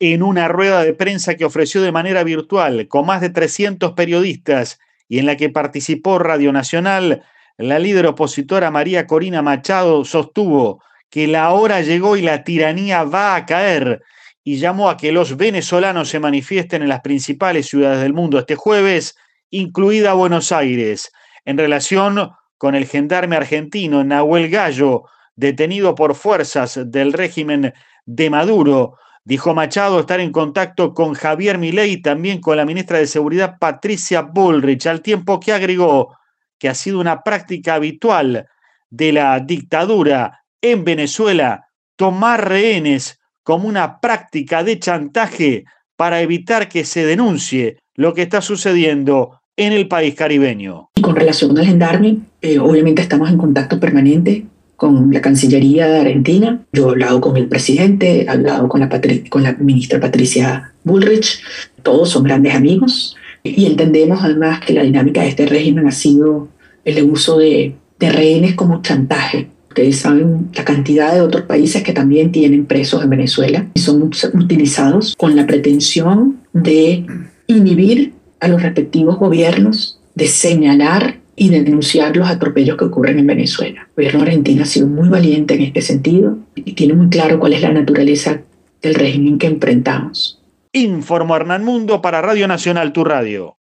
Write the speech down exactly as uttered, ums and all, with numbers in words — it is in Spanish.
en una rueda de prensa que ofreció de manera virtual con más de trescientos periodistas y en la que participó Radio Nacional, la líder opositora María Corina Machado sostuvo que la hora llegó y la tiranía va a caer y llamó a que los venezolanos se manifiesten en las principales ciudades del mundo este jueves, incluida Buenos Aires, en relación con el gendarme argentino Nahuel Gallo, detenido por fuerzas del régimen de Maduro. Dijo Machado estar en contacto con Javier Milei y también con la ministra de Seguridad Patricia Bullrich, al tiempo que agregó que ha sido una práctica habitual de la dictadura en Venezuela tomar rehenes como una práctica de chantaje para evitar que se denuncie lo que está sucediendo en el país caribeño. Y con relación al gendarme, eh, obviamente estamos en contacto permanente con la Cancillería de Argentina. Yo he hablado con el presidente, he hablado con la, Patri- con la ministra Patricia Bullrich. Todos son grandes amigos y entendemos además que la dinámica de este régimen ha sido el uso de, de rehenes como chantaje. Ustedes saben la cantidad de otros países que también tienen presos en Venezuela y son utilizados con la pretensión de inhibir a los respectivos gobiernos, de señalar y de denunciar los atropellos que ocurren en Venezuela. El gobierno argentino ha sido muy valiente en este sentido y tiene muy claro cuál es la naturaleza del régimen que enfrentamos. Informó Hernán Mundo para Radio Nacional, tu radio.